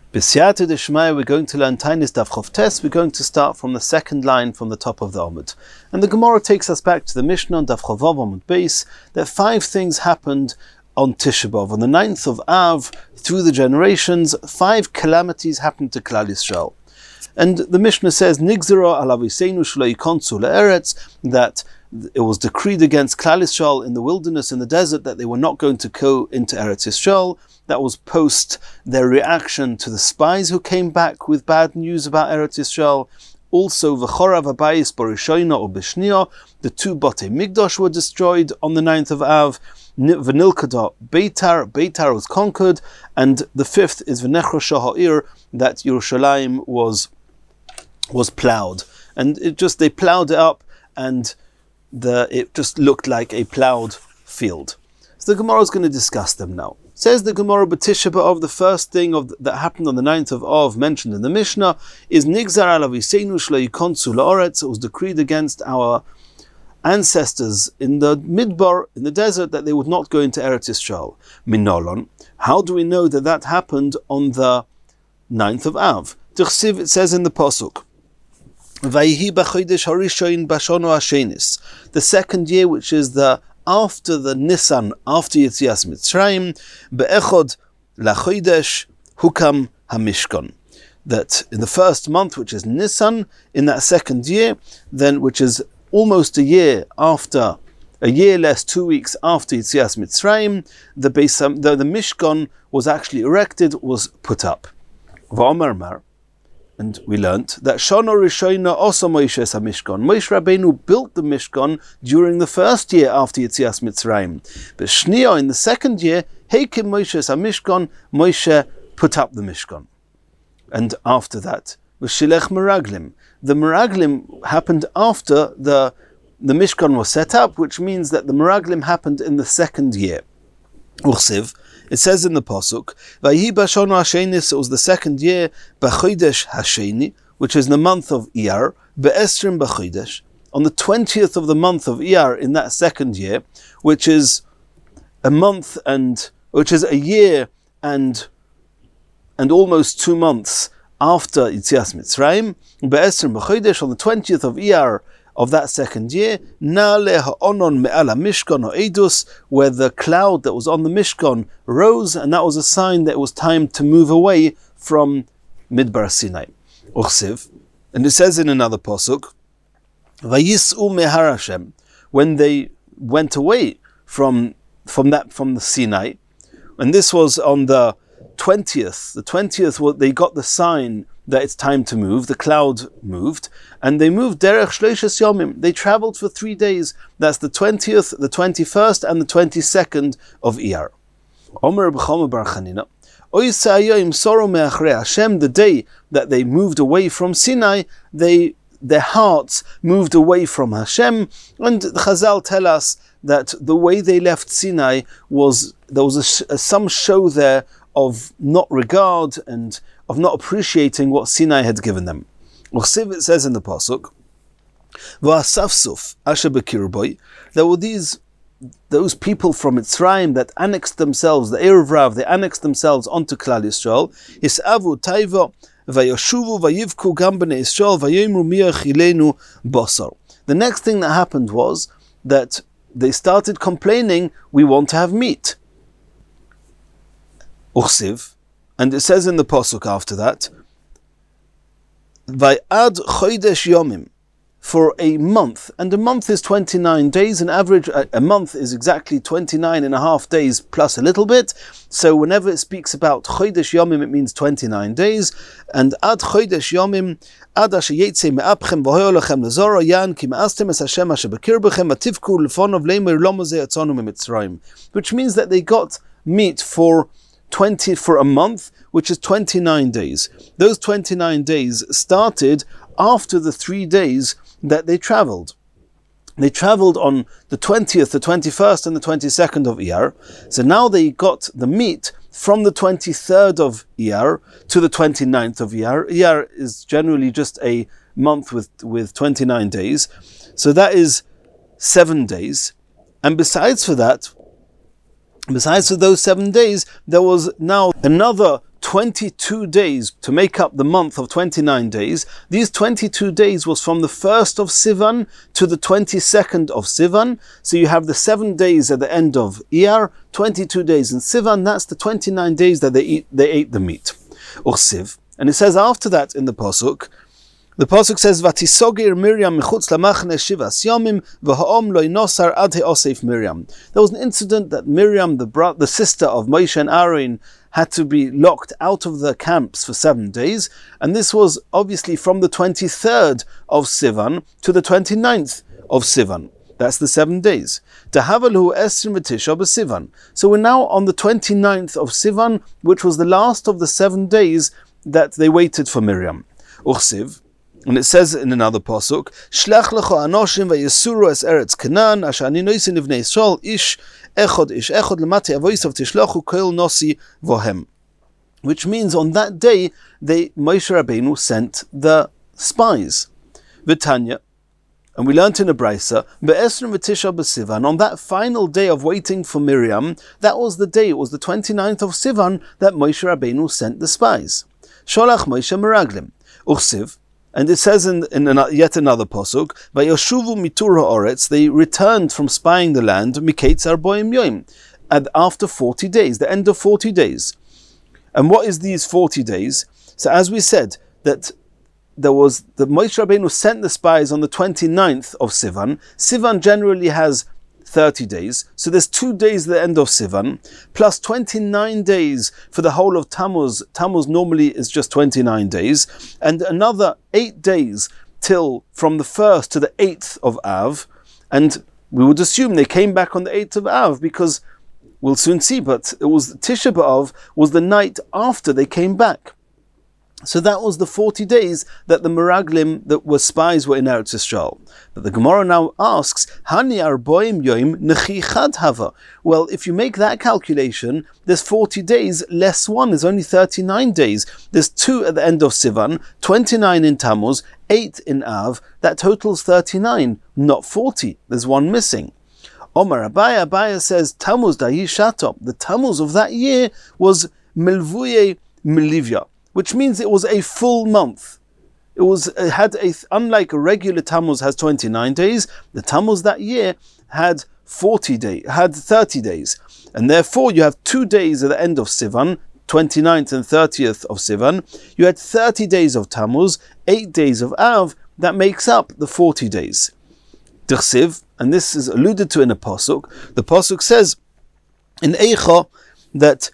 B'siyata d'shmaya, we're going to learn Tainis Daf Chof Tes. We're going to start from the second line from the top of the Omud. And the Gemara takes us back to the Mishnah on Daf Chof Vav Omud Beis, that 5 things happened on Tisha B'Av. On the 9th of Av, through the generations, 5 calamities happened to Klal Yisrael. And the Mishnah says, Nigzero alav Yiseinu shelo yikonsu le'eretz, that it was decreed against Klal Yisrael in the wilderness, in the desert, that they were not going to go into Eretz Yisrael. That was post their reaction to the spies who came back with bad news about Eretz Yisrael. Also, v'chorav habayis b'rishoina or b'shnia, the 2 Batei Migdosh were destroyed on the 9th of Av. V'nilkada Beitar was conquered, and the 5th is v'nechro ha'ir, that Yerushalayim was ploughed, and they ploughed it up, and it just looked like a ploughed field. So the Gemara is going to discuss them now. Says the Gemara, B'Tisha B'Av, the first thing that happened on the 9th of Av, mentioned in the Mishnah, is Nigzar alav Yiseinu shelo yikonsu le'oretz. It was decreed against our ancestors in the Midbar, in the desert, that they would not go into Eretz Yisrael. Minolon. How do we know that happened on the 9th of Av? T'chsiv, it says in the Pasuk, Vayihi b'chodesh harishoin bashono hashenis. The second year, which is after the Nisan, after Yetzias Mitzrayim, be'echod lachodesh hukam hamishkon. That in the first month, which is Nisan, in that second year, then which is almost a year less 2 weeks after Yetzias Mitzrayim, the Mishkan was actually erected, was put up. V'omer, and we learnt that Shana Rishoina also Moshe es HaMishkan. Moshe Rabbeinu built the Mishkan during the first year after Yetzias Mitzrayim. But Shnia, in the second year, Heikim Moshe es HaMishkan, Moshe put up the Mishkan. And after that, V'shilech Meraglim. The Meraglim happened after the Mishkan was set up, which means that the Meraglim happened in the second year. Uchsiv, it says in the Pasuk, Vayihi b'shono hashenis, it was the second year, b'chodesh hasheni, which is the month of Iyar, be'esrim b'chodesh, on the 20th of the month of Iyar in that second year, which is a year and almost 2 months after Yetzias Mitzrayim, be'esrim b'chodesh, on the 20th of Iyar of that second year, Na'aleh ha'onon me'ala mishkan ha'edus, where the cloud that was on the Mishkan rose, and that was a sign that it was time to move away from Midbar Sinai. Uchsiv, and it says in another pasuk, Vayis'u mehar Hashem, when they went away from the Sinai, and this was on the 20th. The 20th, they got the sign that it's time to move. The cloud moved, and they moved derech shloishes yomim. They traveled for 3 days. That's the 20th, the 21st, and the 22nd of Iyar. Omer b'chomer bar Chanina, Oy sa'ayim soro me'achrei Hashem, the day that they moved away from Sinai, their hearts moved away from Hashem, and the Chazal tell us that the way they left Sinai there was some show there of not regard and of not appreciating what Sinai had given them. It says in the Pasuk, V'asafsuf asher b'kirboy, there were those people from Mitzrayim that annexed themselves, the Erev Rav, they annexed themselves onto Klal Yisrael. Yisavu taiva vayoshuvu vayivku gam b'nei Yisrael vayomru mi'achilenu basar. The next thing that happened was that they started complaining, we want to have meat. Uchsiv, and it says in the Pasuk after that, Vayad chodesh yomim, for a month, and a month is 29 days, an average, a month is exactly 29 and a half days plus a little bit, so whenever it speaks about chodesh yomim, it means 29 days, and ad chodesh yomim, ad asher yetzei me'apchem v'hoyo lechem lezora yan ki ma'astem es Hashem asher b'kirbechem ativku lefonov leimer lo mozeh yatzonu miMitzrayim, which means that they got meat for a month, which is 29 days. Those 29 days started after the 3 days that they traveled. They traveled on the 20th, the 21st, and the 22nd of Iyar. So now they got the meat from the 23rd of Iyar to the 29th of Iyar. Iyar is generally just a month with 29 days. So that is 7 days. And besides for those 7 days, there was now another 22 days to make up the month of 29 days. These 22 days was from the 1st of Sivan to the 22nd of Sivan. So you have the 7 days at the end of Iyar, 22 days in Sivan. That's the 29 days that they ate the meat. Uchsiv. And it says after that in the Pasuk says, Vatisogir Miriam mechutz lamachne shivas yomim v'ha'om lo inosar ad he'osef Miriam. There was an incident that Miriam, the sister of Moshe and Aaron, had to be locked out of the camps for 7 days, and this was obviously from the 23rd of Sivan to the 29th of Sivan. That's the 7 days. Tahavalu esrim v'tisha b'Sivan. So we're now on the 29th of Sivan, which was the last of the 7 days that they waited for Miriam. Uchsiv. And it says in another pasuk, Shlach lecho anoshim vayesuru es eretz Canaan, asher ani noisin livnei Yisrael, ish echod lemati avoisav tishlochu kol nosi vohem. Which means on that day, Moshe Rabbeinu sent the spies. V'tanya, and we learnt in a brisa, be'esrim v'tisha b'Sivan, on that final day of waiting for Miriam, that was the day, it was the 29th of Sivan, that Moshe Rabbeinu sent the spies. Sholach Moshe meraglim. Uchsiv. And it says in yet another pasuk, "Vayoshuvu mitur ha'oretz," they returned from spying the land, miketz arboim yoim, and after 40 days, the end of 40 days. And what is these 40 days? So as we said, that there was the Moshe Rabbeinu sent the spies on the 29th of Sivan. Sivan generally has 30 days. So there's 2 days at the end of Sivan, plus 29 days for the whole of Tammuz. Tammuz normally is just 29 days, and another 8 days till from the 1st to the 8th of Av. And we would assume they came back on the 8th of Av, because we'll soon see, but it was Tisha B'Av was the night after they came back. So that was the 40 days that the Meraglim, that were spies, were in Eretz Yisrael. But the Gemara now asks, Hani arboim yoim nechi chad hava. Well, if you make that calculation, there's 40 days less 1, there's only 39 days. There's 2 at the end of Sivan, 29 in Tammuz, 8 in Av, that totals 39, not 40. There's 1 missing. Omar Abaya says, Tammuz dahi shatop. The Tammuz of that year was milvuye milivya, which means it was a full month. Unlike a regular Tammuz has 29 days, the Tammuz that year had 30 days. And therefore you have 2 days at the end of Sivan, 29th and 30th of Sivan. You had 30 days of Tammuz, 8 days of Av, that makes up the 40 days. D'chsiv, and this is alluded to in a pasuk. The pasuk says in Eicha that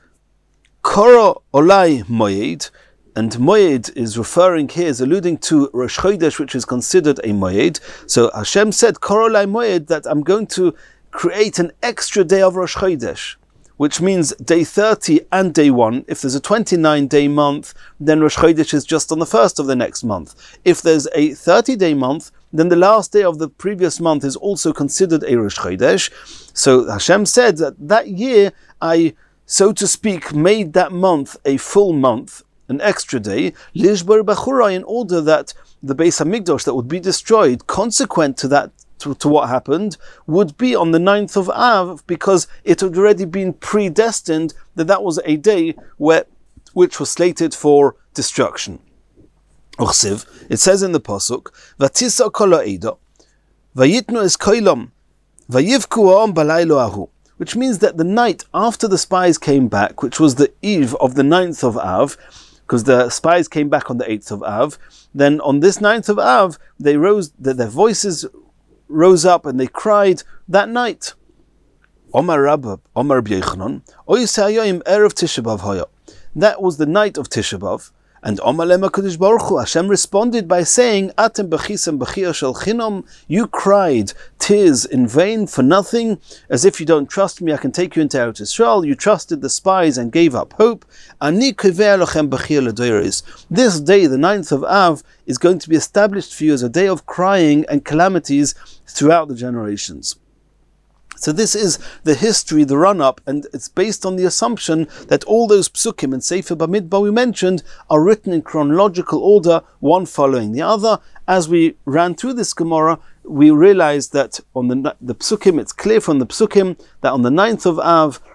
Kora Olai Moed, and Moed is referring here, is alluding to Rosh Chodesh, which is considered a Moed. So Hashem said, Kora Olai Moed, that I'm going to create an extra day of Rosh Chodesh, which means day 30 and day 1. If there's a 29-day month, then Rosh Chodesh is just on the 1st of the next month. If there's a 30-day month, then the last day of the previous month is also considered a Rosh Chodesh. So Hashem said that year, I, so to speak, made that month a full month, an extra day, Lishbar Bachura, in order that the Beis HaMikdash that would be destroyed, consequent to that, to what happened, would be on the 9th of Av, because it had already been predestined that that was a day which was slated for destruction. Uchsiv, it says in the pasuk, Vatisa kol ha'eda, vayitnu es koilom, vayivku ha'om balaylo ahu, which means that the night after the spies came back, which was the eve of the 9th of Av, because the spies came back on the 8th of Av, then on this 9th of Av, they rose, their voices rose up and they cried that night. Omar Rabbi Yochanan, Oyse hayoyim erev Tisha B'Av hoya. That was the night of Tisha B'Av. And Omar Lema Kodesh Baruch Hu, Hashem responded by saying, Atem b'chisem b'chia shel chinom, you cried tears in vain for nothing, as if you don't trust me, I can take you into Eretz Yisrael. You trusted the spies and gave up hope. Ani koveh lochem b'chia l'doros. This day, the 9th of Av, is going to be established for you as a day of crying and calamities throughout the generations. So this is the history, the run-up, and it's based on the assumption that all those psukim and Sefer Bamidbar we mentioned are written in chronological order, one following the other. As we ran through this Gemara, we realized that on the psukim, it's clear from the psukim that on the 9th of Av,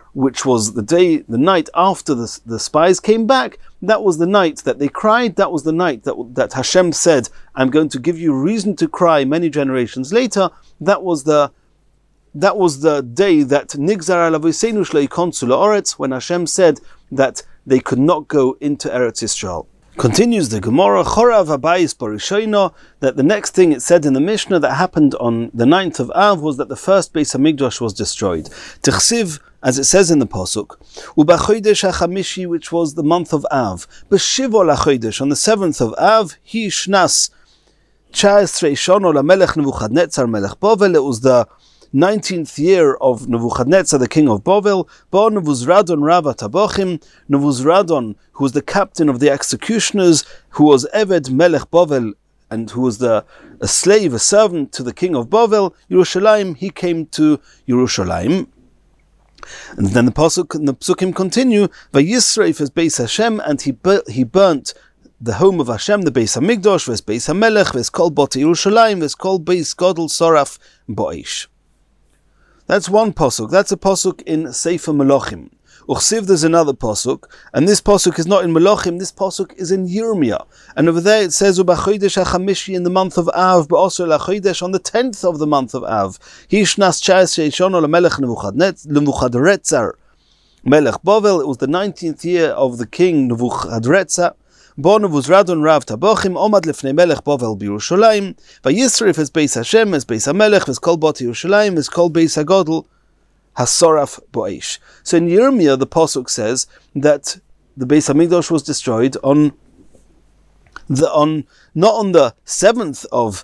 which was the night after the spies came back, that was the night that they cried, that was the night that Hashem said, I'm going to give you reason to cry many generations later. That was the day that Nigzar al Avoseinu shlo yikonsu la'oretz, when Hashem said that they could not go into Eretz Yisrael. Continues the Gemara, Chorav Habayis Barishono, that the next thing it said in the Mishnah that happened on the 9th of Av was that the first Beis Hamikdash was destroyed. Tichsiv, as it says in the Pasuk, Ubachodesh HaChamishi, which was the month of Av, B'Shivo LaChodesh, on the 7th of Av, Hi Shnas 19 Shono LaMelech Nebuchadnezzar Melech Bovel, it was the 19th year of Nebuchadnezzar, the king of Bovel. Bo Nebuzradon Rav Tabochim, Nebuzradon, who was the captain of the executioners, who was Eved Melech Bovel, and who was a slave, a servant to the king of Bovel, Yerushalayim, he came to Yerushalayim. And then the Psukim continue, Vayisreif es Beis Hashem, and he burnt the home of Hashem, the Beis Hamikdash, Ves Beis Hamelech, Ves Kol Bot Yerushalayim, Ves Kol Beis Godel Soraf Bo'esh. That's one pasuk. That's a pasuk in Sefer Melachim. Uchsiv, there's another pasuk, and this pasuk is not in Melachim. This pasuk is in Yirmiyah, and over there it says Ubachodesh HaChamishi, in the month of Av, Ba'osor LaChodesh, on the 10th of the month of Av. Hishnas 19 Shono LaMelech Nebuchadnezzar Melech Bovel. It was the 19th year of the king Nebuchadnezzar. Bo Nebuzradon Rav Tabochim Omad Lefnei Melech Bovel B'Yerushalayim Vayisrif es Beis Hashem es Beis Hamelech es Kol Bot Yerushalayim es Kol Beis Hagodel Hasoraf Bo'esh. So in Yirmiyah the pasuk says that the Beis Hamikdash was destroyed not on the 7th of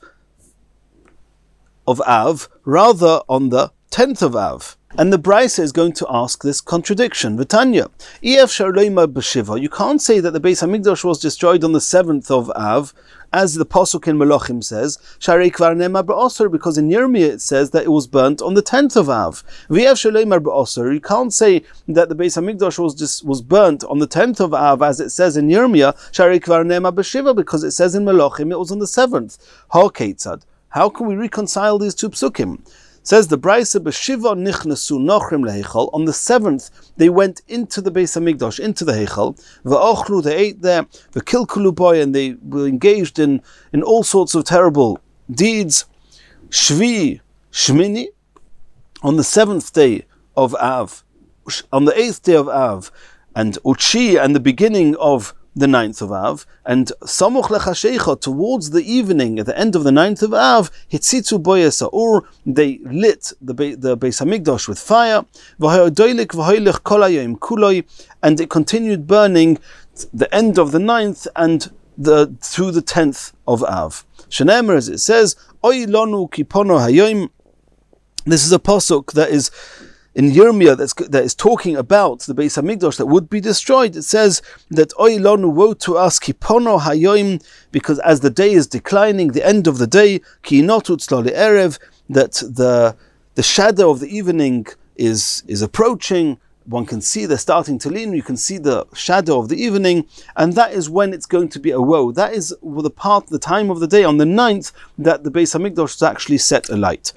Av, rather on the 10th of Av. And the Brisa is going to ask this contradiction. V'tanya, you can't say that the Beis Hamikdash was destroyed on the 7th of Av, as the pasuk in Melachim says, because in Yirmiyah it says that it was burnt on the 10th of Av. You can't say that the Beis Hamikdash was burnt on the 10th of Av, as it says in Yirmiyah, because it says in Melachim it was on the 7th. How can we reconcile these two psukim? Says the Brisa, B'Shiva nichnasu nochrim leheichal. On the 7th, they went into the Beis Hamikdash, into the Heichal. V'ochlu, they ate there. V'kilkulu boy, and they were engaged in all sorts of terrible deeds. Shvi Shmini, on the 7th day of Av, on the 8th day of Av, and Uchi, and the beginning of the 9th of Av, and Samuch lechashecha, towards the evening, at the end of the 9th of Av, Hitzitzu boya sa'ur, they lit the Beis Hamikdash with fire, v'hayodoilik v'hoylech kol hayom kuloi, and it continued burning the end of the 9th and through the 10th of Av. Shenemer, as it says, Oy lonu kipono hayom. This is a pasuk that is in Yirmiyah that is talking about the Beis Hamikdash that would be destroyed. It says that Oy lonu, woe to us, kipono hayoim, because as the day is declining, the end of the day, ki notu tzlo le'erev, that the shadow of the evening is approaching. One can see they're starting to lean. You can see the shadow of the evening, and that is when it's going to be a woe. That is the time of the day on the 9th that the Beis Hamikdash is actually set alight.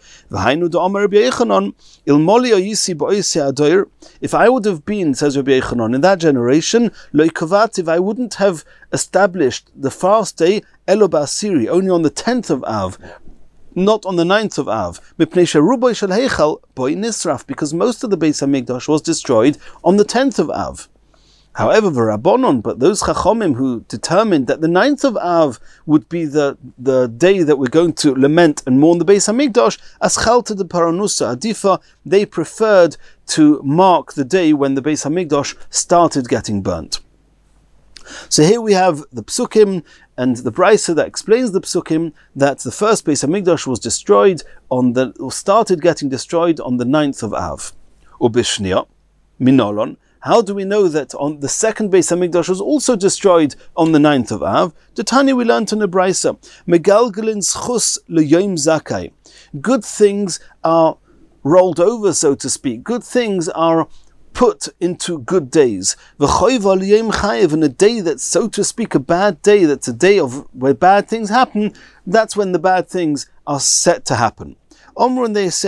If I would have been, says Rabbi Yechanan, in that generation, if I wouldn't have established the fast day, Elo Ba'asiri, only on the 10th of Av, not on the 9th of Av, because most of the Beis Hamikdash was destroyed on the 10th of Av. However, V'Rabbanon, but those Chachomim who determined that the 9th of Av would be the day that we're going to lament and mourn the Beis Hamikdash, as Chalta de Paranusa Adifa, they preferred to mark the day when the Beis Hamikdash started getting burnt. So here we have the Psukim and the Brisa that explains the Psukim that the first Beis Hamikdash was started getting destroyed on the 9th of Av. Ubishnia, Minolon. How do we know that on the second Beis Hamikdash was also destroyed on the 9th of Av? The Tanya we learned in the Brisa, Megalgalin schus leyom zakai. Good things are rolled over, so to speak. Good things are put into good days. And a day that's, so to speak, a bad day, that's a day where bad things happen, that's when the bad things are set to happen. Omran, they said,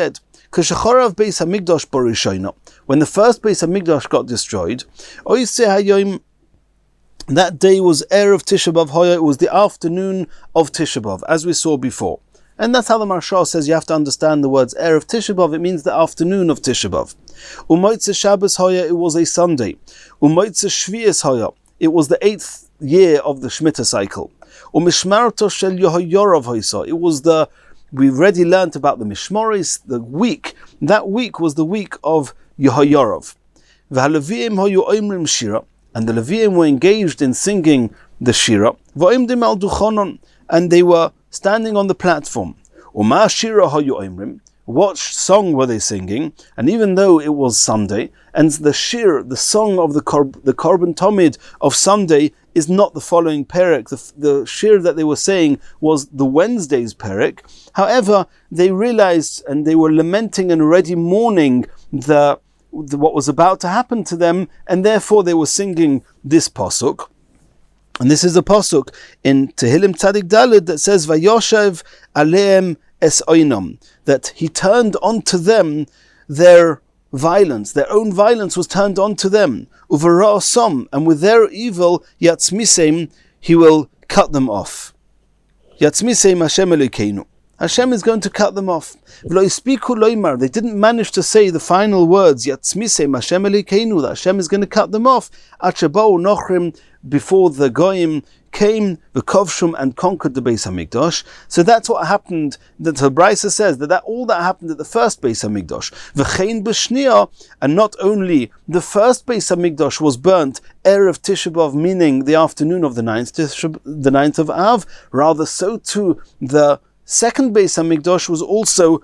K'shechorav Beis Hamikdash Borishayna, when the first Beis Hamikdash got destroyed, Oiseh Hayoim, that day was Erev Tisha B'Av Hoya, it was the afternoon of Tisha B'Av, as we saw before. And that's how the Maharsha says you have to understand the words Erev Tisha B'Av, it means the afternoon of Tisha B'Av. Umoitze Shabbos Hoya, it was a Sunday. Umoitze Shvi'is Hoya, it was the 8th year of the Shemitah cycle. Umishmarto Shel Yehoyarav Hoysa, it was we've already learnt about the Mishmoris, the week. That week was the week of Yehoyarav. V'haLeviim Hoyu Oimrim Shira, and the Leviim were engaged in singing the Shira. V'oimdim al Duchonon, and they were standing on the platform. Uma Shira Hoyu Oimrim, what song were they singing? And even though it was Sunday, and the Shir, the song of the Korban Tomid of Sunday, is not the following perek. The Shir that they were saying was the Wednesday's perek. However, they realized and they were lamenting and already mourning what was about to happen to them, and therefore they were singing this pasuk. And this is a pasuk in Tehillim Tzadik Daled that says, "Vayoshev aleim es oinam," that he turned onto them their violence, their own violence was turned onto them. Uvara'asom, and with their evil, yatzmisem, he will cut them off. Yatzmisem Hashem Elokeinu. Hashem is going to cut them off. They didn't manage to say the final words, Yatzmisem Hashem Elokeinu, that Hashem is going to cut them off. Achebau Nochrim, before the Goyim came, the Kovshum, and conquered the Beis Hamikdash. So that's what happened, that the Brisa says, that all that happened at the first Beis Hamikdash. V'chein b'shnia, and not only the first Beis Hamikdash was burnt, Erev Tisha B'Av, meaning the afternoon of the 9th of Av, rather so too the second Beis Hamikdash was also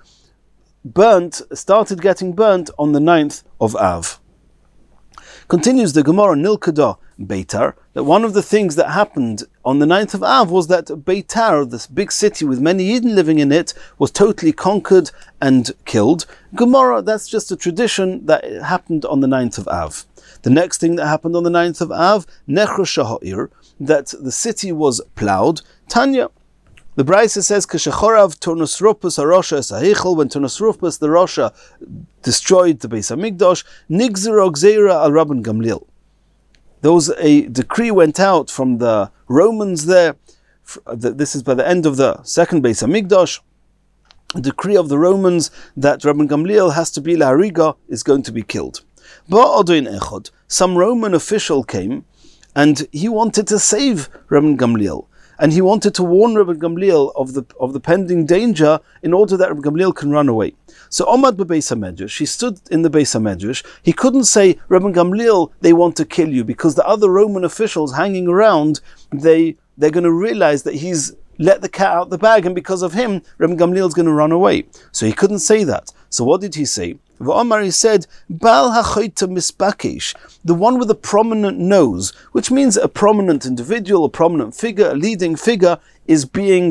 started getting burnt on the 9th of Av. Continues the Gemara Nilkada Beitar, that one of the things that happened on the 9th of Av was that Beitar, this big city with many Yidden living in it, was totally conquered and killed. Gemara, that's just a tradition that happened on the 9th of Av. The next thing that happened on the 9th of Av, Nechrosh Ha'ir, that the city was ploughed. Tanya, the Brisa says, "Keshechorav Turnusrupus Arosha Esahichel." When Turnusrupus the Rosha destroyed the Beis Hamikdash, Nigzero Gzeira al Rabban Gamliel. There was a decree went out from the Romans there. This is by the end of the second Beis Hamikdash. A decree of the Romans that Rabban Gamliel has to be Lahariga, is going to be killed. Ba'adoin Echad, some Roman official came, and he wanted to save Rabban Gamliel. And he wanted to warn Rabban Gamliel of the pending danger in order that Rabban Gamliel can run away. So Omad b'Beis HaMedrash, he stood in the Beis HaMedrash. He couldn't say, Rabban Gamliel, they want to kill you, because the other Roman officials hanging around, they're going to realize that he's let the cat out the bag, and because of him, Rabban Gamliel is going to run away. So he couldn't say that. So what did he say? V'Omar, he said, Baal ha'choyta misbakish, the one with a prominent nose, which means a prominent individual, a prominent figure, a leading figure is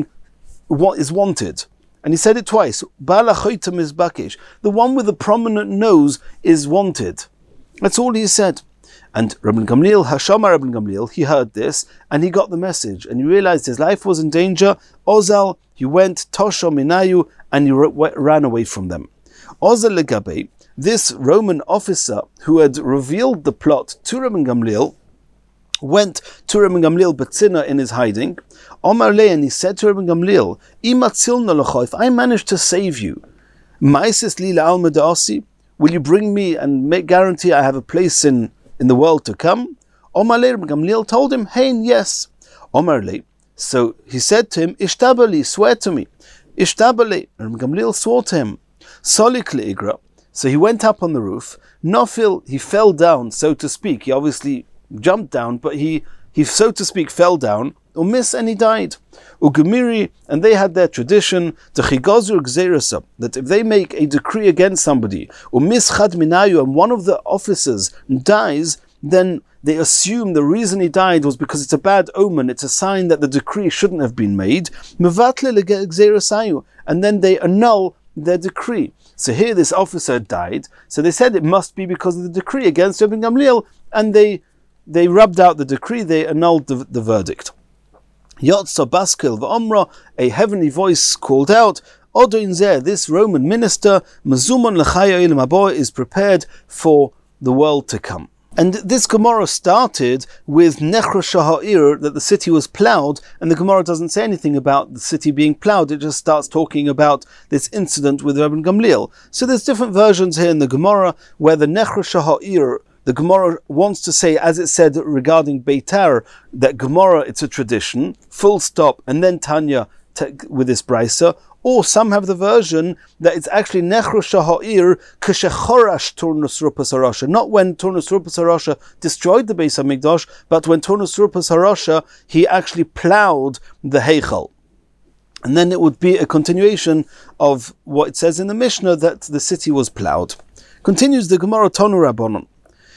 wanted. And he said it twice. Baal ha'choyta misbakish, the one with a prominent nose is wanted. That's all he said. And Rabban Gamliel, Hashama Rabban Gamliel, he heard this and he got the message and he realized his life was in danger. Ozal, he went Tosho Minayu, and he ran away from them. Ozal Legabe, this Roman officer who had revealed the plot to Rabban Gamliel, went to Rabban Gamliel Betzina in his hiding. Omar Le, and he said to Rabban Gamliel, if I managed to save you, Maisis Li La'alma Da'asi, will you bring me and guarantee I have a place in the world to come? Omar Le, Rabban Gamliel told him, Hein, yes. Omar Le, so he said to him, Ishtabali, swear to me. Ishtabali, Rabban Gamliel swore to him. Solik Le'igra, so he went up on the roof. Nofil, he fell down, so to speak. He obviously jumped down, but he so to speak fell down. Umis, and he died. Ugumiri, and they had their tradition, that if they make a decree against somebody, Umis Chad Minayu, and one of the officers dies, then they assume the reason he died was because it's a bad omen, it's a sign that the decree shouldn't have been made. And then they annul their decree. So here this officer died, so they said it must be because of the decree against Rabban Gamliel, and they rubbed out the decree, they annulled the verdict. Yotza Baskil V'Omra, a heavenly voice called out, Odin Zeh, this Roman minister, Mazumon L'chaya Olam Haba, is prepared for the world to come. And this Gemara started with Nechra Shaha'ir, that the city was ploughed, and the Gemara doesn't say anything about the city being ploughed, it just starts talking about this incident with Rabban Gamliel. So there's different versions here in the Gemara, where the Nechra Shaha'ir, the Gemara wants to say, as it said regarding Beitar, that Gemara, it's a tradition, full stop, and then Tanya with this Brisa. Or some have the version that it's actually Nechra Shaha'ir Keshechorash Turnus Rupas Harasha. Not when Turnus Rupas Harasha destroyed the Beis HaMikdash, but when Turnus Rupas Harasha, he actually ploughed the Heichal. And then it would be a continuation of what it says in the Mishnah, that the city was ploughed. Continues the Gemara Tonu Rabbanon.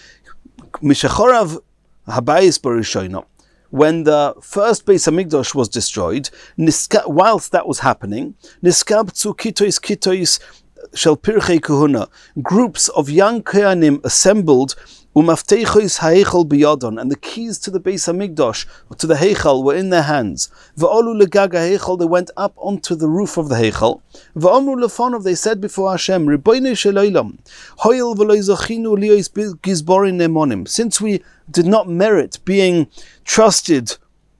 Mishechorav Habayis Barishoina. When the first Beis HaMikdash was destroyed, whilst that was happening, Niskabtzu Kitois Shel Pirchei Kahuna, groups of young Kohanim assembled, Umafteichois Ha'echal Biyadon, and the keys to the Beis HaMikdash, to the Heichal, were in their hands. V'olu Legag HaHeichal, they went up onto the roof of the Heichal. V'omru Lefonov, they said before Hashem, Ribono Shel Olam, Hoyel v'lo zachinu liyos gizborin nemonim, since we did not merit being trusted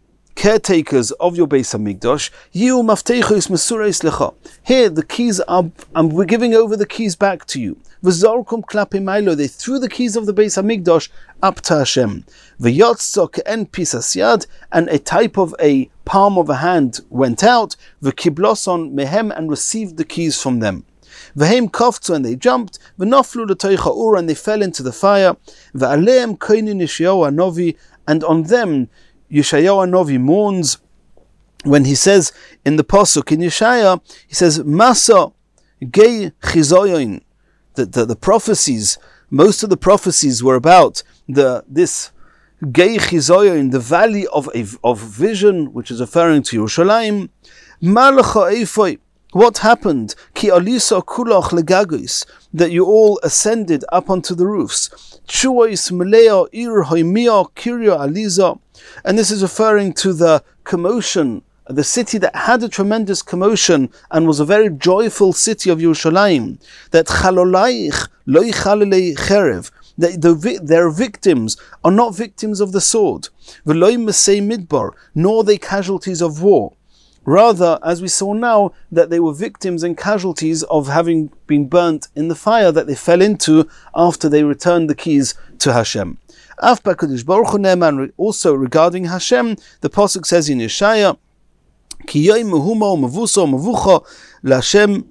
caretakers of your Beis HaMikdash, Yiu Mafteichos Mesureis Lecha. Here the keys are, we're giving over the keys back to you. V'zorkum klape mailo, they threw the keys of the Beis HaMikdash up to Hashem. V'yotzok en pisas yad, and a type of a palm of a hand went out. V'kibloson mehem, and received the keys from them. V'hem koftu, and they jumped. V'noflu l'toicha ur, and they fell into the fire. V'aleim koinin Yeshayahu Hanovi, and on them Yeshayahu Hanovi mourns when he says in the pasuk in Yeshaya, he says Masa Gei Chizoyin, that the prophecies, most of the prophecies were about this Gei Chizoyin, the valley of vision, which is referring to Yerushalayim. Malacha Eifoi, what happened? Ki alisa kulach legagos, that you all ascended up onto the roofs. Chuois melea ir hoimia kirya aliza, and this is referring to the commotion, the city that had a tremendous commotion and was a very joyful city of Yerushalayim. That chalolaich lo yichalelei cherev, that their victims are not victims of the sword. V'lo mesei midbar, nor they casualties of war. Rather, as we saw now, that they were victims and casualties of having been burnt in the fire that they fell into after they returned the keys to Hashem. Also regarding Hashem, the pasuk says in Yeshaya, Ki yoim mehuma u'mevusa u'mevucha laHashem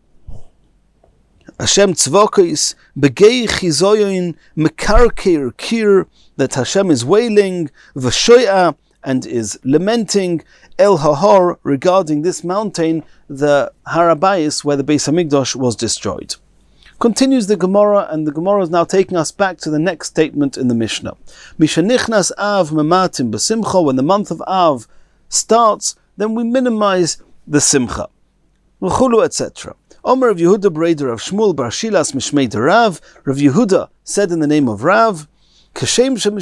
Hashem tzvokos begei chizoyin mekarkeir kir, that Hashem is wailing, v'shoya, and is lamenting, El Hahar, regarding this mountain, the Har HaBayis, where the Beis HaMikdash was destroyed. Continues the Gemara, and the Gemara is now taking us back to the next statement in the Mishnah. Mishanichnas Av mematim b'simcha, when the month of Av starts, then we minimize the Simcha. V'chulu, etc. Omer Rav Yehuda Breder of Shmuel Bar Shilas Mishmei Rav, Rav Yehuda said in the name of Rav, just like when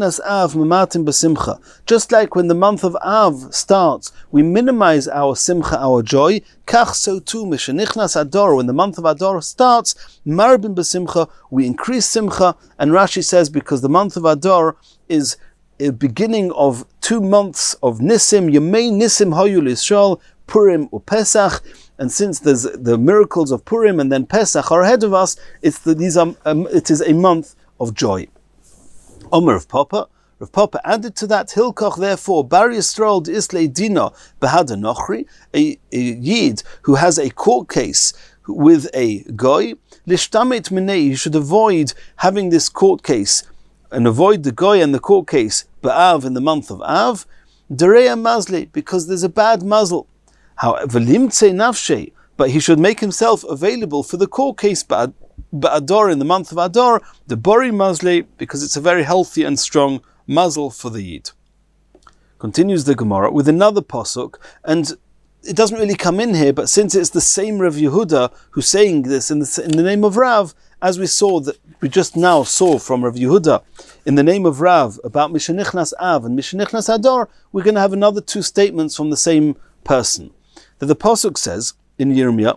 the month of Av starts, we minimize our simcha, our joy, kach so too, when the month of Adar starts, marbin b'simcha, we increase simcha, and Rashi says because the month of Adar is a beginning of 2 months of Nisim, Yemei Nisim Hoyu L'Yisrael, Purim u'Pesach, and since there's the miracles of Purim and then Pesach are ahead of us, it is a month of joy. Omer of Papa. Rav Papa added to that, Hilkoch, therefore, Bar Yisrael Islay Dina Behada Nochri, a Yid who has a court case with a Goy, Lishtamet Minei, he should avoid having this court case and avoid the Goy and the court case, Ba'av, in the month of Av, Dereya Mazli, because there's a bad muzzle. However, Limtze Nafshe, but he should make himself available for the court case Ba'adar, in the month of Adar, the Bori Mazle, because it's a very healthy and strong muzzle for the Yid. Continues the Gemara with another pasuk, and it doesn't really come in here, but since it's the same Rav Yehuda who's saying this in the name of Rav, as we just now saw from Rav Yehuda in the name of Rav about Mishanichnas Av and Mishanichnas Adar, we're going to have another 2 statements from the same person. That the pasuk says in Yirmiyah,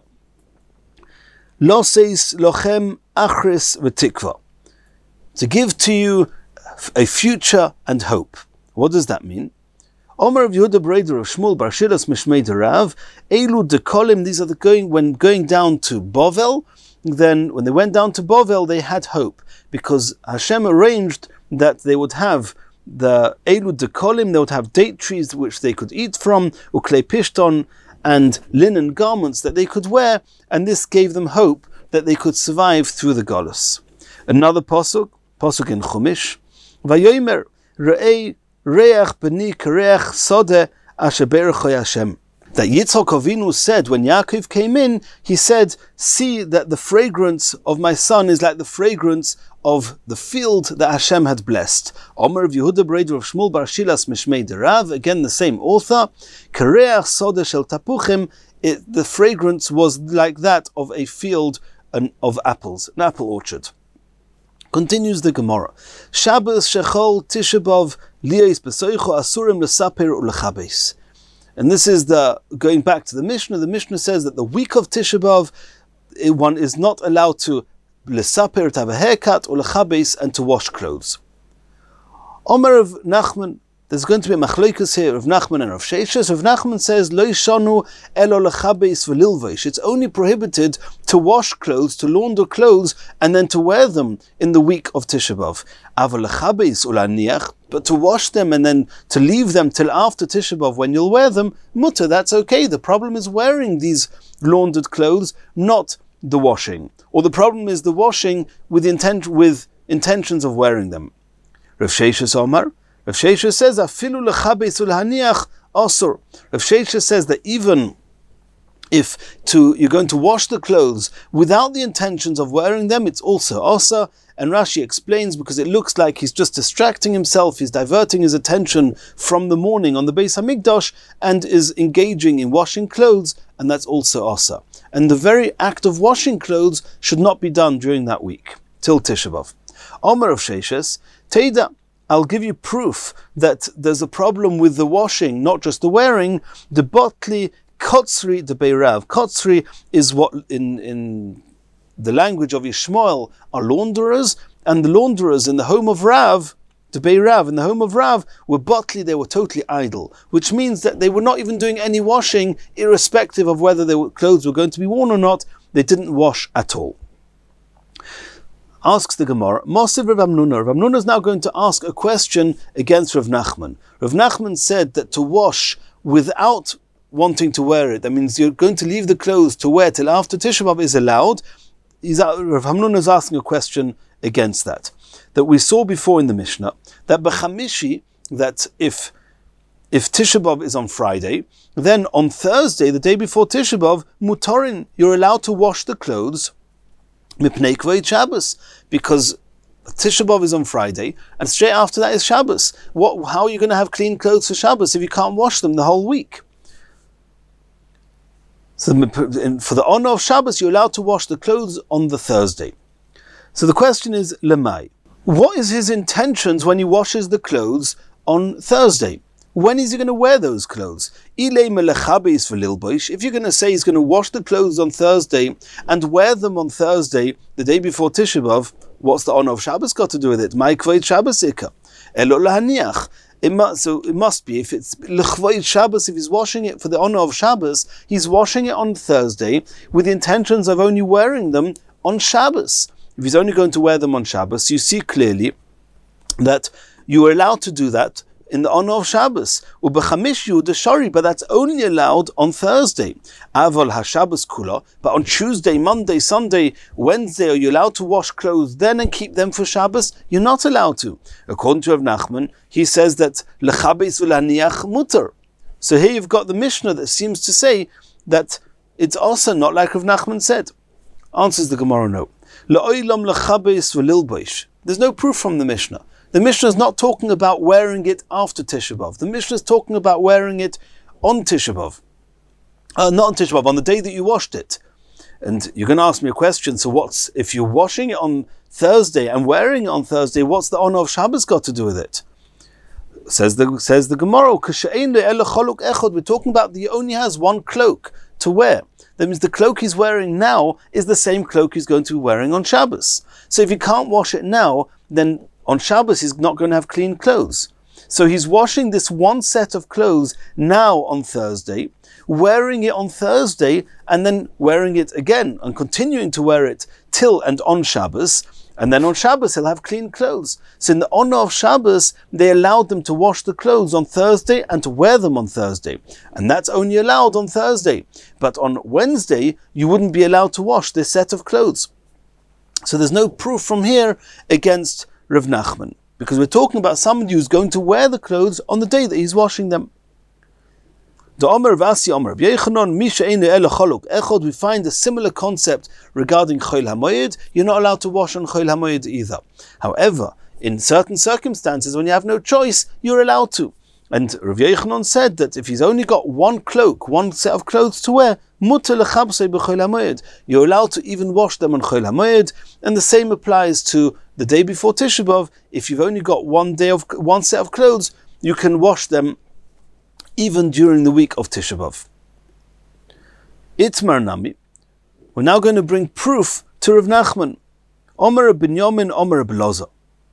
Lo seis lochem achris v'tikva, to give to you a future and hope. What does that mean? Omer of Yehuda Breder of Shmuel Bar Shilas Mishmei Derav, Elu dekolim, these are when going down to Bovel, then when they went down to Bovel, they had hope, because Hashem arranged that they would have the Elu dekolim, they would have date trees which they could eat from, uklei pishton, and linen garments that they could wear, and this gave them hope that they could survive through the Golus. Another pasuk in Chumash, Vayomer re'ei reach b'ni kareach sodeh asher berechoy Hashem. That Yitzchak Avinu said when Yaakov came in, he said, see that the fragrance of my son is like the fragrance of the field that Hashem had blessed. Omer of Yehuda Breder of Shmuel Bar Shilas Mishmei Derav, again the same author, Kareach Sodeh Shel Tapuchim, the fragrance was like that of a field of apples, an apple orchard. Continues the Gemara. Shabbos Shechol Tisha B'Av Liyos B'Soicho Asurim L'Saper U'Lechabes. And this is going back to the Mishnah. The Mishnah says that the week of Tisha B'Av, one is not allowed to L'Saper, to have a haircut, or L'Chabes, and to wash clothes. Omer of Nachman, there's going to be a machlokes here of Nachman and of Sheshes. Of Nachman says, Lo yishanu elo l'chabes v'lilveish. It's only prohibited to wash clothes, to launder clothes, and then to wear them in the week of Tisha B'Av. Aval l'chabes ulaniach, but to wash them and then to leave them till after Tisha B'Av when you'll wear them, mutter, that's okay. The problem is wearing these laundered clothes, not the washing. Or the problem is the washing with intentions of wearing them. Rav Sheshes Omar, Rav Sheshes says, "Afilu lechabes ulhaniach asur." Rav Sheshes says that even if you're going to wash the clothes without the intentions of wearing them, it's also asur. And Rashi explains, because it looks like he's just distracting himself, he's diverting his attention from the morning on the Beis Hamikdash and is engaging in washing clothes, and that's also asur. And the very act of washing clothes should not be done during that week till Tisha B'Av. Omer of Sheshes, Teida, I'll give you proof that there's a problem with the washing, not just the wearing. The botli kotzri de beirav. Kotzri is what in the language of Yishmael are launderers, and the launderers in the home of Rav, de beirav, in the home of Rav, were botli, they were totally idle, which means that they were not even doing any washing, irrespective of whether their clothes were going to be worn or not. They didn't wash at all. Asks the Gemara, Mosiv Rav Hamnuna. Rav Hamnuna is now going to ask a question against Rav Nachman. Rav Nachman said that to wash without wanting to wear it, that means you're going to leave the clothes to wear till after Tisha B'Av is allowed. Rav Hamnuna is asking a question against that. That we saw before in the Mishnah, that B'chamishi, that if Tisha B'Av is on Friday, then on Thursday, the day before Tisha B'Av, Mutarin, you're allowed to wash the clothes Mipnei Kvod Shabbos, because Tisha B'Av is on Friday, and straight after that is Shabbos. How are you going to have clean clothes for Shabbos if you can't wash them the whole week? So for the honor of Shabbos, you're allowed to wash the clothes on the Thursday. So the question is, Lemai, what is his intentions when he washes the clothes on Thursday? When is he going to wear those clothes? If you're going to say he's going to wash the clothes on Thursday and wear them on Thursday, the day before Tisha B'Av, what's the honor of Shabbos got to do with it? My Kvod Shabbos Ika. So it must be, if it's L'chvod Shabbos, if he's washing it for the honor of Shabbos, he's washing it on Thursday with the intentions of only wearing them on Shabbos. If he's only going to wear them on Shabbos, you see clearly that you are allowed to do that in the honor of Shabbos. But that's only allowed on Thursday. Aval HaShabbos kula, but on Tuesday, Monday, Sunday, Wednesday, are you allowed to wash clothes then and keep them for Shabbos? You're not allowed to. According to Rav Nachman, he says that L'chabes ulaniach mutar. So here you've got the Mishnah that seems to say that it's also not like Rav Nachman said. Answers the Gemara, no. La'olam l'chabes v'lilboish. There's no proof from the Mishnah. The Mishnah is not talking about wearing it after Tisha B'Av. The Mishnah is talking about wearing it on Tisha B'Av. Not on Tisha B'Av, on the day that you washed it. And you're going to ask me a question, so if you're washing it on Thursday and wearing it on Thursday, what's the honor of Shabbos got to do with it? Says the Gemara, we're talking about that he only has one cloak to wear. That means the cloak he's wearing now is the same cloak he's going to be wearing on Shabbos. So if he can't wash it now, then on Shabbos he's not going to have clean clothes. So he's washing this one set of clothes now on Thursday, wearing it on Thursday, and then wearing it again, and continuing to wear it till and on Shabbos, and then on Shabbos he'll have clean clothes. So in the honor of Shabbos, they allowed them to wash the clothes on Thursday and to wear them on Thursday. And that's only allowed on Thursday. But on Wednesday, you wouldn't be allowed to wash this set of clothes. So there's no proof from here against Rav Nachman, because we're talking about somebody who's going to wear the clothes on the day that he's washing them. We find a similar concept regarding Chol HaMoed. You're not allowed to wash on Chol HaMoed either. However, in certain circumstances, when you have no choice, you're allowed to. And Rav Yochanan said that if he's only got one cloak, one set of clothes to wear, you're allowed to even wash them on Chol HaMoed. And the same applies to the day before Tisha B'Av. If you've only got one set of clothes, you can wash them even during the week of Tisha B'Av. Itmar Nami. We're now going to bring proof to Rav Nachman. Omer Binyamin, Omer Belazar.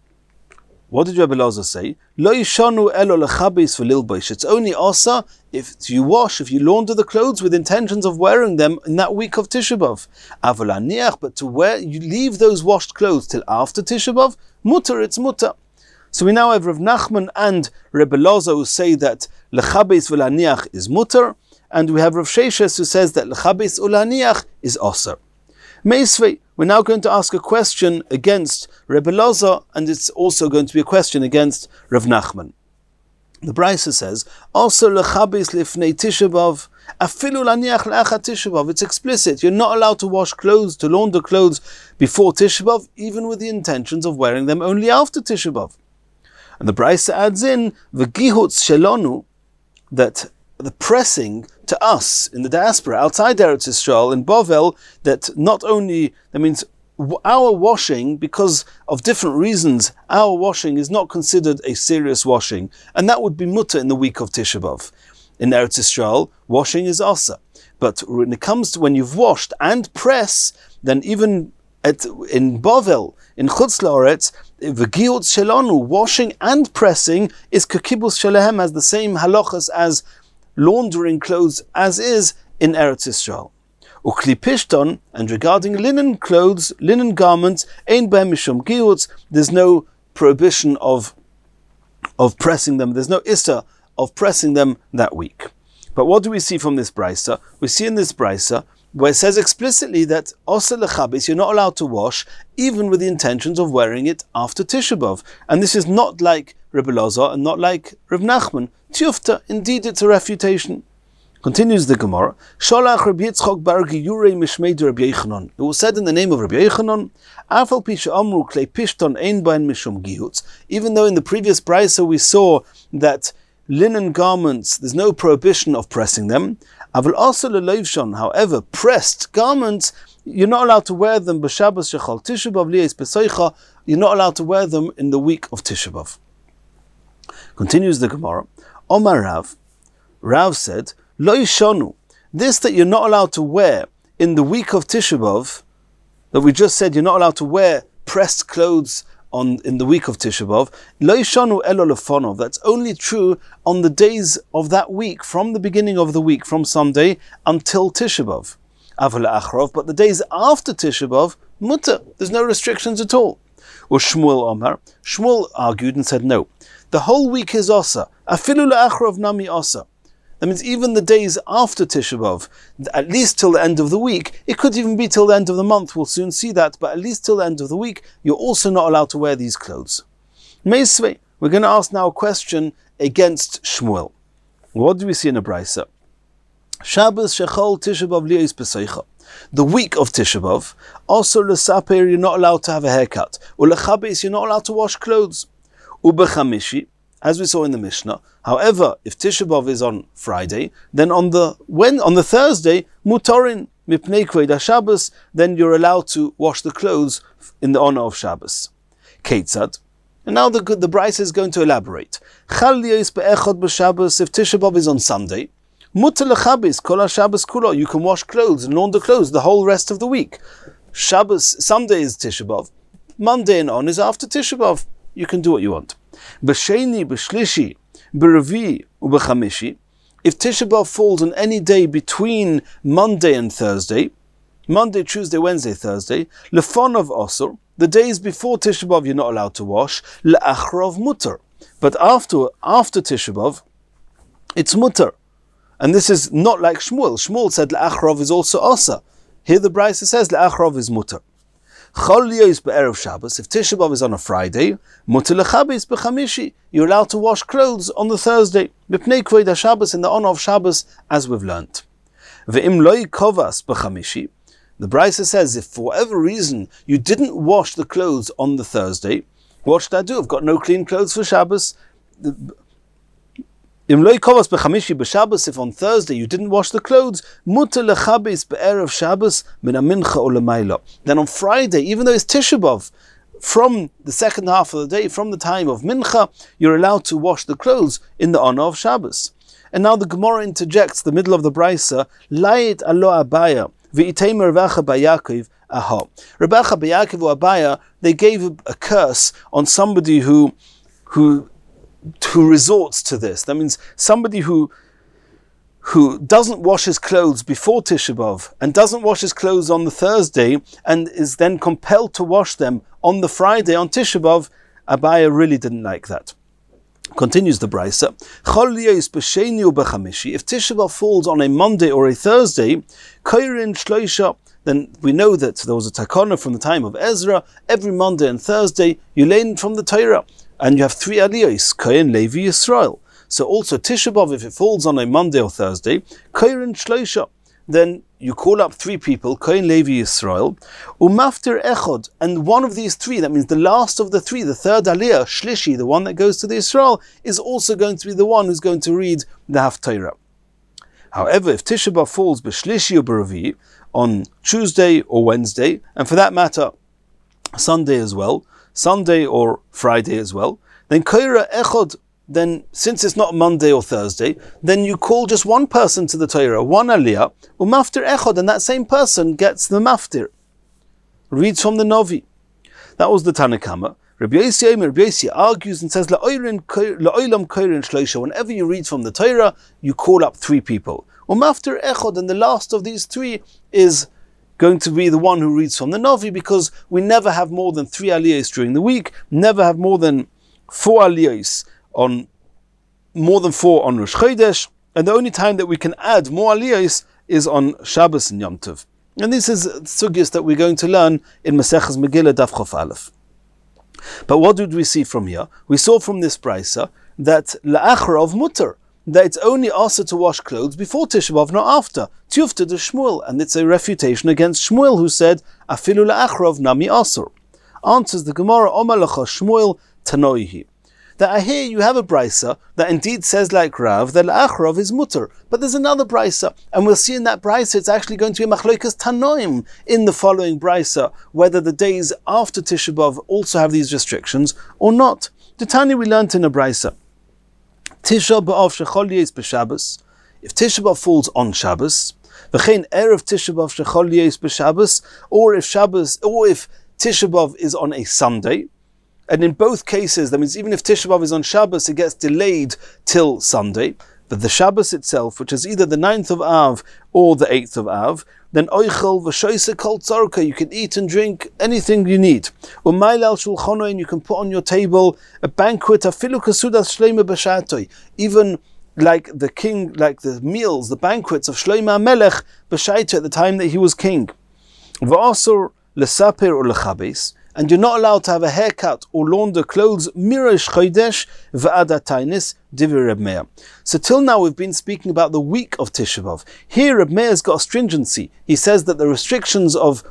What did Rabbi Elazar say? Lo yishanu elo lechabes v'lilbosh. It's only asa if you launder the clothes with intentions of wearing them in that week of Tisha B'Av. Aval aniach, but to wear, you leave those washed clothes till after Tisha B'Av, mutter, it's mutter. So we now have Rav Nachman and Rabbi Elazar who say that lechabes v'laniach is mutter, and we have Rav Sheshes who says that lechabes ulaniach is aser. Meisvei, we're now going to ask a question against Rabbi Elazar, and it's also going to be a question against Rav Nachman. The Brisa says, "Also lechabes lifnei Tisha B'Av, afilu laniach le'achat Tisha B'Av." It's explicit. You're not allowed to wash clothes, to launder clothes before Tisha B'Av, even with the intentions of wearing them only after Tisha B'Av. And the Brisa adds in v'gihutz shelonu, that the pressing to us in the diaspora outside Eretz Yisrael in Bavel, that not only, that means our washing, because of different reasons, our washing is not considered a serious washing, and that would be mutter in the week of Tisha B'Av. In Eretz Yisrael, washing is asa. But when it comes to when you've washed and press, then even in Bavel, in Chutz La'aretz, v'giyut shelanu, washing and pressing is kekibus shelehem, as the same halachas as laundering clothes as is in Eretz Yisrael. Ukli pishton, and regarding linen clothes, linen garments, ein behem mishum giyut, there's no prohibition of pressing them. There's no issa of pressing them that week. But what do we see from this brisa? We see in this brisa where it says explicitly that osa lechabes, you're not allowed to wash, even with the intentions of wearing it after Tisha B'Av. And this is not like Rabbi Elazar and not like Rav Nachman. Tiyufta, indeed it's a refutation. Continues the Gemara. Sholach Rabbi Yitzchok bar Giyurei mishmei Rabbi Yochanan. It was said in the name of Rabbi Yochanan, Afal pi she'amru klei pishton ein bain mishum gihutz. Even though in the previous brisa we saw that linen garments, there's no prohibition of pressing them. Aval also le'leivshon, however, pressed garments, you're not allowed to wear them b'Shabbos shechal Tisha B'Av liyes pesaycha. You're not allowed to wear them in the week of Tisha B'Av. Continues the Gemara. Omar Rav said, Lo yishonu, this that you're not allowed to wear in the week of Tisha B'Av, that we just said you're not allowed to wear pressed clothes in the week of Tisha B'Av, Lo yishonu elo lefonov, that's only true on the days of that week, from the beginning of the week, from Sunday until Tisha B'Av. Aval achrov, but the days after Tisha B'Av, mutter, there's no restrictions at all. Or Shmuel Omar, Shmuel argued and said no. The whole week is Osa. Afilu la'achrov nami Osa. That means even the days after Tisha B'Av, at least till the end of the week, it could even be till the end of the month, we'll soon see that, but at least till the end of the week, you're also not allowed to wear these clothes. Meisvei, we're going to ask now a question against Shmuel. What do we see in a brisa? Shabbos shechol Tisha B'Av liyos pesaycha. The week of Tisha B'Av, also l'saper, you're not allowed to have a haircut. Or l'chabes, you're not allowed to wash clothes. Ubechamishi, as we saw in the Mishnah. However, if Tisha B'Av is on Friday, then on the Thursday, mutorin mipnei kved Shabbos, then you're allowed to wash the clothes in the honor of Shabbos. Keitzad. And now the Brisa is going to elaborate. Chal liyos be'echad b'Shabbos, if Tisha B'Av is on Sunday, Mutter lechabis kol Shabbos kulo. You can wash clothes and launder clothes the whole rest of the week. Shabbos, Sunday is Tisha B'Av. Monday and on is after Tisha B'Av. You can do what you want. B'sheni, b'shlishi, b'revi, u'b'chamishi. If Tisha B'Av falls on any day between Monday and Thursday, Monday, Tuesday, Wednesday, Thursday, lefonov osur, the days before Tisha B'Av you're not allowed to wash, le'achrov mutter. But after Tisha B'Av, it's mutter. And this is not like Shmuel. Shmuel said le'achrov is also osa. Here the Brisa says le'achrov is mutter. Chol liyos be'erev Shabbos, if Tisha B'Av is on a Friday, mutter lechabis b'chamishi, you're allowed to wash clothes on the Thursday. Mipnei kvod HaShabbos, in the honor of Shabbos, as we've learnt. Ve'im lo yikovas b'chamishi, the Brisa says if for whatever reason you didn't wash the clothes on the Thursday, what should I do? I've got no clean clothes for Shabbos. If on Thursday you didn't wash the clothes, then on Friday, even though it's Tisha B'Av, from the second half of the day, from the time of Mincha, you're allowed to wash the clothes in the honor of Shabbos. And now the Gemara interjects the middle of the Brisa, Lait alo Abaya, v'iteimer Rebacha bar Yaakov aha. Rebacha bar Yaakov or Abaya, they gave a curse on somebody who resorts to this. That means somebody who doesn't wash his clothes before Tisha B'Av and doesn't wash his clothes on the Thursday and is then compelled to wash them on the Friday on Tisha B'Av. Abaya really didn't like that. Continues the Brisa. If Tisha B'Av falls on a Monday or a Thursday, then we know that there was a takana from the time of Ezra. Every Monday and Thursday you learn from the Torah. And you have three aliyos, Kohen, Levi, Yisrael. So also Tisha B'Av, if it falls on a Monday or Thursday, Kohen Shloisha, then you call up three people, Kohen, Levi, Yisrael, Umaftir Echod, and one of these three, that means the last of the three, the third aliyah, Shlishi, the one that goes to the Yisrael, is also going to be the one who's going to read the Haftarah. However, if Tisha B'Av falls b'Shlishi or b'Revi, on Tuesday or Wednesday, and for that matter, Sunday as well, Sunday or Friday as well, then Koira Echod, then since it's not Monday or Thursday, then you call just one person to the Torah, one aliyah, Umaftir Echod, and that same person gets the maftir, reads from the Novi. That was the Tanakama. Rabbi Yossi argues and says, La'olam Koirin Shloisha, whenever you read from the Torah, you call up three people. Umaftir Echod, and the last of these three is going to be the one who reads from the Novi, because we never have more than 3 aliyos during the week, never have more than 4 aliyos on Rosh Chodesh, and the only time that we can add more aliyos is on Shabbos and Yom Tov. And this is sugyas that we're going to learn in Maseches Megillah Daf Chof Aleph. But what did we see from here? We saw from this Brisa that la'achrov mutter, that it's only also to wash clothes before Tisha B'Av, not after. Tiyufta de Shmuel, and it's a refutation against Shmuel, who said, Afilu la'achrov nami asur. Answers the Gemara, Omar lecha Shmuel tanoihi. That I hear you have a Brisa that indeed says like Rav, that la'achrov is mutter. But there's another Brisa, and we'll see in that Brisa it's actually going to be machlokas tanoim in the following Brisa, whether the days after Tisha B'Av also have these restrictions or not. The Tani we learnt in a Brisa. Tisha B'Av shechol yis b'Shabbos. If Tisha B'Av falls on Shabbos, v'chein erev Tisha B'Av shechol yis b'Shabbos, or if Tisha B'Av is on a Sunday, and in both cases, that means even if Tisha B'Av is on Shabbos, it gets delayed till Sunday. But the Shabbos itself, which is either the 9th of Av or the 8th of Av, then oichel v'shoyse kol tzorka, you can eat and drink anything you need. Umayl al shulchano, and you can put on your table a banquet, afilu kasudas shleima b'shatoi, even like the king, like the meals, the banquets of Shlomo Melech b'shaito at the time that he was king. V'asur lesaper or lechabes, and you're not allowed to have a haircut or launder clothes mirash chodesh v'adatainis divi Reb Meir. So till now we've been speaking about the week of Tisha B'Av. Here Reb Meir's got a stringency. He says that the restrictions of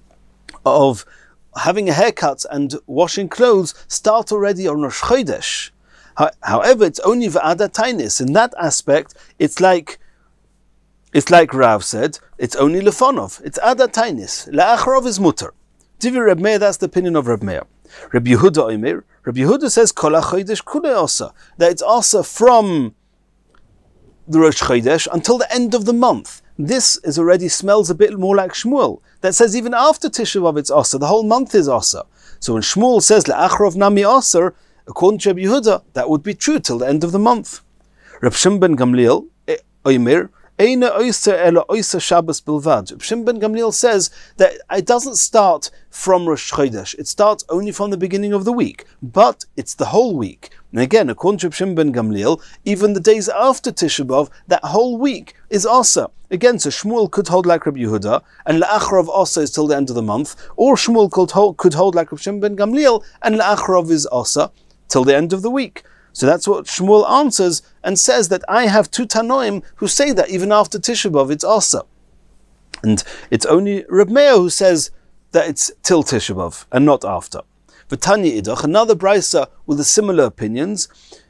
having a haircut and washing clothes start already on Rosh Chodesh. However, it's only v'adatainis. In that aspect, it's like Rav said, it's only lefonov. It's adatainis. La'achrov is mutter. Divi Reb Meir, that's the opinion of Reb Meir. Rabbi Yehuda Omer, Rabbi Yehuda says, Kol HaChodesh Kulei Osa, that it's also from the Rosh Chodesh until the end of the month. This is already smells a bit more like Shmuel, that says even after Tisha B'Av it's Aser, the whole month is Aser. So when Shmuel says Le'achrov Nami Aser, according to Rabbi Yehuda, that would be true till the end of the month. Reb Shimon ben Gamliel, Oimer, Eina Oyser Ela Oyser Shabbos Bilvad. Reb Shimon ben Gamliel says that it doesn't start from Rosh Chodesh, it starts only from the beginning of the week, but it's the whole week. And again, according to Reb Shimon ben Gamliel, even the days after Tisha B'Av, that whole week is Aser. Again, so Shmuel could hold like Rabbi Yehuda, and Le'achrov Aser is till the end of the month, or Shmuel could hold like Reb Shimon ben Gamliel, and Le'achrov is Aser till the end of the week. So that's what Shmuel answers and says that I have two Tanoim who say that even after Tisha B'Av it's Aser. And it's only Reb Meir who says that it's till Tisha B'Av and not after. V'tanya Idach, another Brisa with the similar opinions.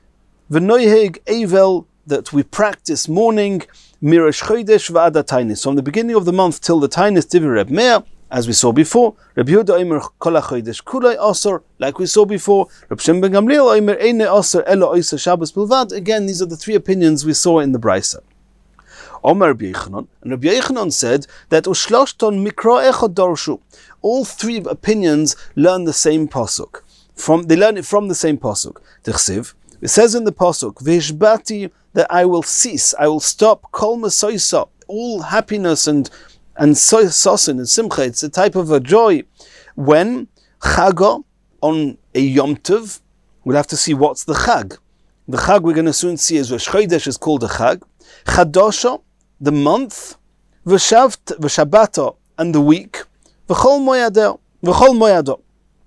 V'noiheg Evel, that we practice mourning Mirash Chodesh v'Ada Tainis, from the beginning of the month till the Tainis Divrei Reb Meir, as we saw before. Rabbi Yehuda Omer Kol HaChodesh Kulei Aser, like we saw before. Reb Shimon ben Gamliel Omer Eine Aser Elo Oyser Shabbos Bilvad. Again, these are the three opinions we saw in the Brisa. Omer Rabbi Yechanan, and Rabbi Yechanan said that Ushloshton Mikra Echad Dorshu. All three opinions learn the same pasuk. They learn it from the same pasuk. T'chsiv, it says in the pasuk, V'ishbati, that I will cease, I will stop Kol Mesoisa, all happiness and sosin and simcha. It's a type of a joy. When Chaga, on a Yom Tov, we'll have to see what's the Chag. The Chag we're going to soon see is Rosh Chodesh is called a Chag. Chadosha, the month. V'Shabbata, and the week. V'chol moyado.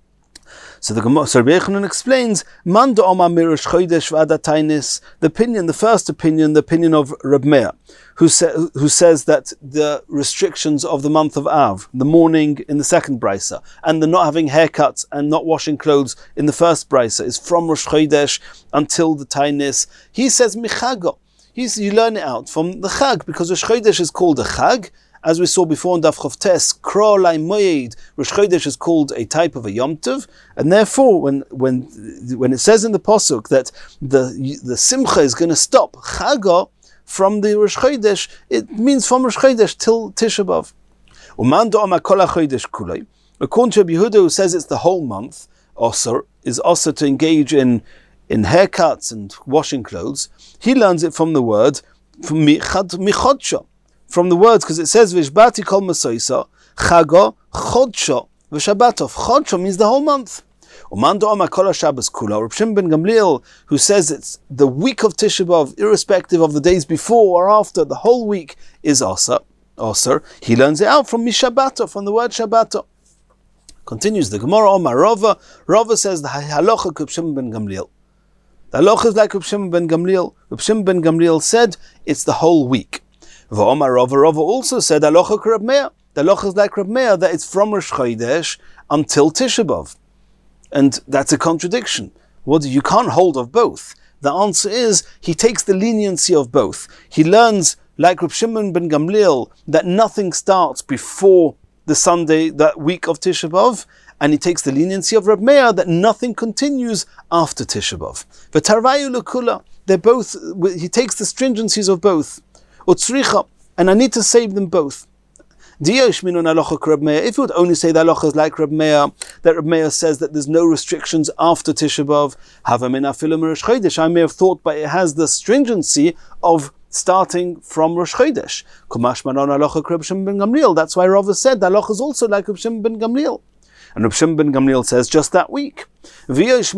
So Rabbi Yechanan explains, Man da'omar mirash chodesh v'ada tainis, the first opinion, the opinion of Reb Meir, who says that the restrictions of the month of Av, the mourning in the second brisa, and the not having haircuts and not washing clothes in the first brisa is from Rosh Chodesh until the tainis. He says michago. You learn it out from the Chag, because Rosh Chodesh is called a Chag. As we saw before in Daf Chof Tes, Kro Lai Moed, Rosh Chodesh is called a type of a Yom Tov, and therefore, when it says in the pasuk that the Simcha is going to stop Chaga from the Rosh Chodesh, it means from Rosh Chodesh till Tisha B'Av. Uman do'ama kol hachodesh kulei. According to Rabbi Yehuda, who says it's the whole month, Aser is Aser to engage in haircuts and washing clothes. He learns it from the word from michodsha. From the words, because it says Vishbati kol masoisa, Chaga, Chodsha, V'Shabbatov. Chodsha means the whole month. Uman do'ama kol HaShabbos kula. Reb Shimon ben Gamliel, who says it's the week of Tisha B'Av, irrespective of the days before or after, the whole week is Aser. He learns it out from Mishabbato, from the word Shabbato. Continues the Gemara, Omar Rava. Rava says the halacha Reb Shimon ben Gamliel. The halacha is like Reb Shimon ben Gamliel. Reb Shimon ben Gamliel said it's the whole week. V'Omar Rava. Rava also said halacha Reb Meir. The halacha is like Reb Meir, that it's from Rosh Chodesh until Tisha B'Av. And that's a contradiction. You can't hold of both. The answer is, he takes the leniency of both. He learns, like Reb Shimon ben Gamliel, that nothing starts before the Sunday, that week of Tisha B'Av, and he takes the leniency of Reb Meir, that nothing continues after Tisha B'Av. But Tarvayu L'Kula, they're both, he takes the stringencies of both. Utzricha, and I need to save them both. If you would only say the halacha is like Reb Meir, that Reb Meir says that there's no restrictions after Tisha B'Av, I may have thought, but it has the stringency of starting from Rosh Chodesh. That's why Rava said the halacha is also like Reb Shimon ben Gamliel. And Reb Shimon ben Gamliel says just that week. And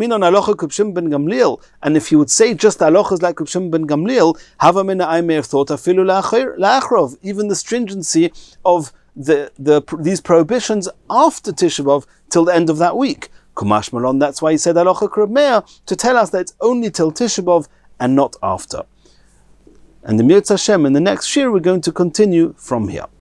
if you would say just the halacha is like Reb Shimon ben Gamliel, I may have thought even the stringency of these prohibitions after Tisha B'Av till the end of that week. That's why he said halacha Reb Meir, to tell us that it's only till Tisha B'Av and not after. And the Mirz Hashem, in the next shir, we're going to continue from here.